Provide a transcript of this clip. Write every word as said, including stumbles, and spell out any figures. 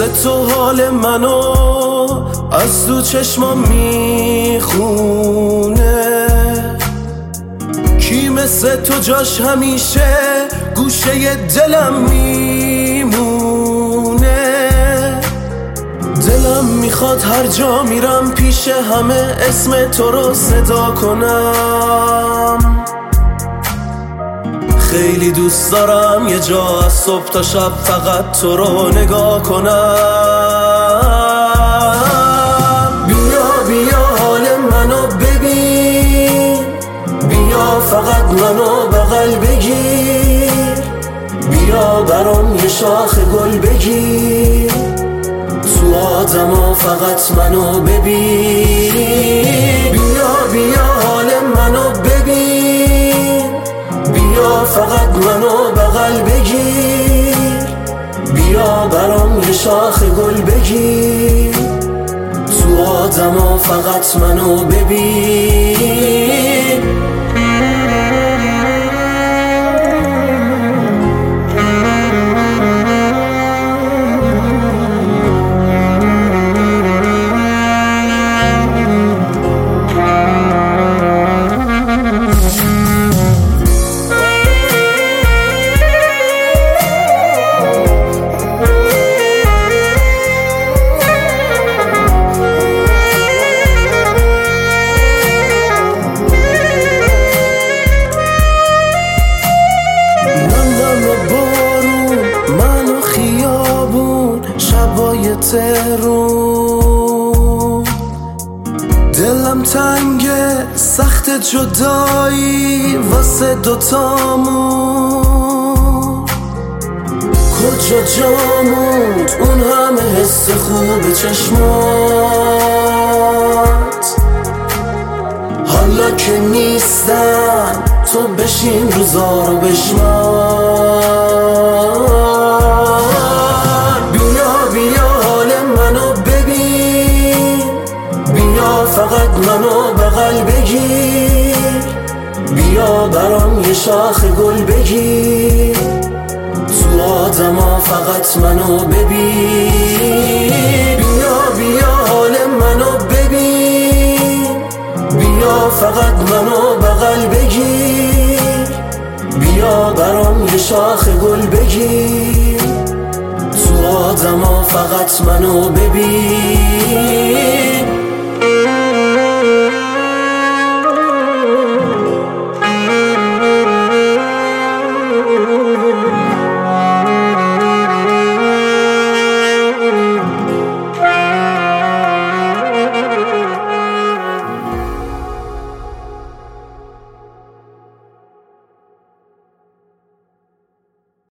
مثل تو حال منو از تو چشمام میخونه، کی مثل تو جاش همیشه گوشه دلم میمونه. دلم میخواد هر جا میرم پیش همه اسم تو رو صدا کنم. خیلی دوست دارم یه جا از صبح تا شب فقط تو رو نگاه کنم. بیا بیا حال منو ببین، بیا فقط منو بغل بگیر، بیا برام یه شاخ گل بگیر، تو آدما فقط منو ببین. بیا بیا حال منو ببین، بیا فقط منو بغل بگیر، بیا برام یه شاخ گل بگیر، تو آدما فقط منو ببین. شبای تهرون دلم تنگه، سخت جدایی واسه دوتامون. کجا جامون اون همه حس خوب چشمات، حالا که نیستن تو بشین روزا رو بشمار. فقط منو بغل بگیر، بیا برام یه شاخ گل بگیر، تو آدما فقط منو ببین. بیا بیا حال منو ببین، بیا فقط منو بغل بگیر، بیا برام یه شاخ گل بگیر، تو آدما فقط منو ببین.